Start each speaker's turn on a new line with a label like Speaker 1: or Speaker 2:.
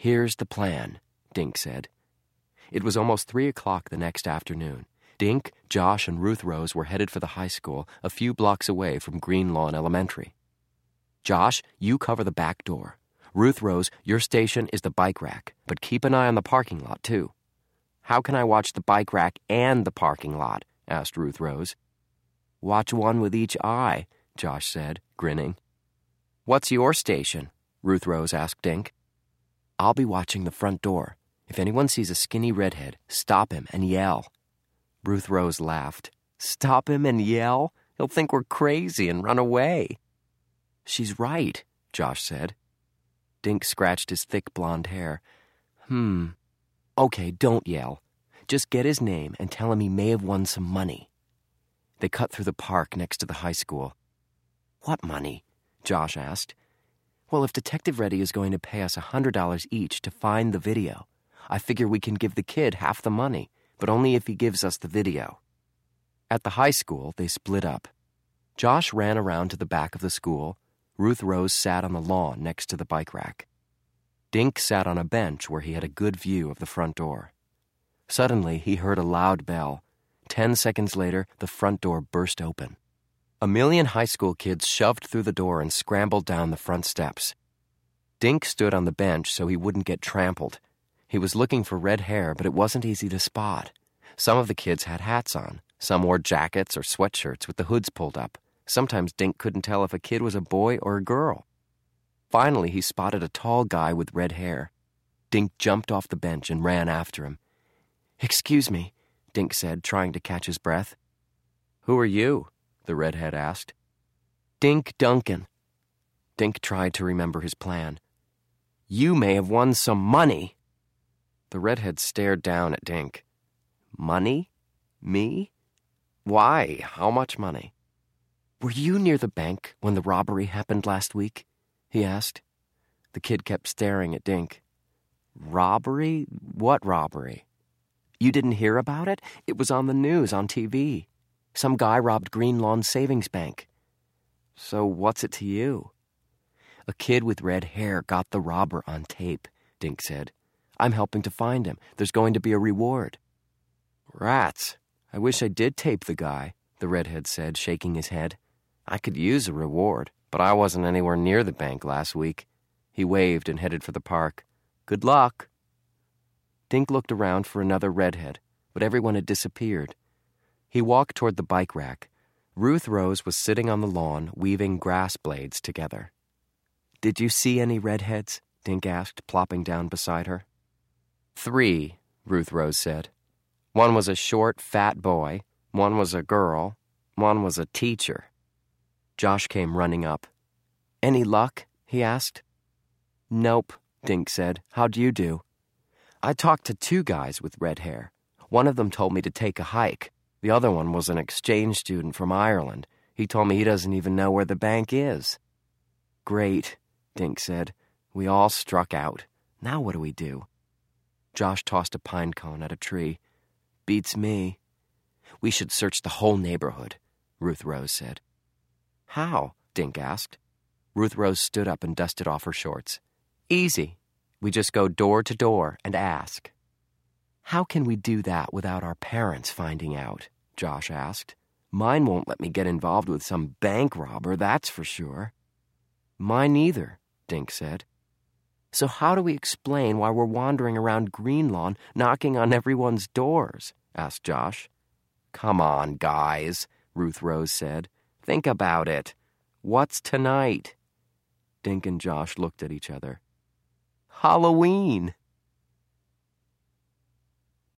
Speaker 1: "Here's the plan," Dink said. It was almost 3 o'clock the next afternoon. Dink, Josh, and Ruth Rose were headed for the high school a few blocks away from Green Lawn Elementary. "Josh, you cover the back door. Ruth Rose, your station is the bike rack, but keep an eye on the parking lot, too." "How can I watch the bike rack and the parking lot?" asked Ruth Rose. "Watch one with each eye," Josh said, grinning. "What's your station?" Ruth Rose asked Dink. "I'll be watching the front door. If anyone sees a skinny redhead, stop him and yell." Ruth Rose laughed. "Stop him and yell? He'll think we're crazy and run away." "She's right," Josh said. Dink scratched his thick blonde hair. "Okay, don't yell. Just get his name and tell him he may have won some money." They cut through the park next to the high school. "What money?" Josh asked. "Well, if Detective Reddy is going to pay us $100 each to find the video, I figure we can give the kid half the money, but only if he gives us the video." At the high school, they split up. Josh ran around to the back of the school. Ruth Rose sat on the lawn next to the bike rack. Dink sat on a bench where he had a good view of the front door. Suddenly, he heard a loud bell. 10 seconds later, the front door burst open. A million high school kids shoved through the door and scrambled down the front steps. Dink stood on the bench so he wouldn't get trampled. He was looking for red hair, but it wasn't easy to spot. Some of the kids had hats on. Some wore jackets or sweatshirts with the hoods pulled up. Sometimes Dink couldn't tell if a kid was a boy or a girl. Finally, he spotted a tall guy with red hair. Dink jumped off the bench and ran after him. "Excuse me," Dink said, trying to catch his breath. "Who are you?" the redhead asked. "Dink Duncan." Dink tried to remember his plan. "You may have won some money." The redhead stared down at Dink. "Money? Me? Why? How much money?" "Were you near the bank when the robbery happened last week?" he asked. The kid kept staring at Dink. "Robbery? What robbery?" "You didn't hear about it? It was on the news on TV. Some guy robbed Green Lawn Savings Bank." "So what's it to you?" "A kid with red hair got the robber on tape," Dink said. "I'm helping to find him. There's going to be a reward." "Rats. I wish I did tape the guy," the redhead said, shaking his head. "I could use a reward, but I wasn't anywhere near the bank last week." He waved and headed for the park. "Good luck." Dink looked around for another redhead, but everyone had disappeared. He walked toward the bike rack. Ruth Rose was sitting on the lawn, weaving grass blades together. "Did you see any redheads?" Dink asked, plopping down beside her. "3, Ruth Rose said. "One was a short, fat boy. One was a girl. One was a teacher." Josh came running up. "Any luck?" he asked. "Nope," Dink said. "How'd you do?" "I talked to 2 guys with red hair. One of them told me to take a hike. The other one was an exchange student from Ireland. He told me he doesn't even know where the bank is." "Great," Dink said. "We all struck out. Now what do we do?" Josh tossed a pine cone at a tree. "Beats me." "We should search the whole neighborhood," Ruth Rose said. "How?" Dink asked. Ruth Rose stood up and dusted off her shorts. "Easy. We just go door to door and ask." "How can we do that without our parents finding out?" Josh asked. "Mine won't let me get involved with some bank robber, that's for sure." "Mine either," Dink said. "So how do we explain why we're wandering around Green Lawn, knocking on everyone's doors?" asked Josh. "Come on, guys," Ruth Rose said. "Think about it. What's tonight?" Dink and Josh looked at each other. "Halloween,"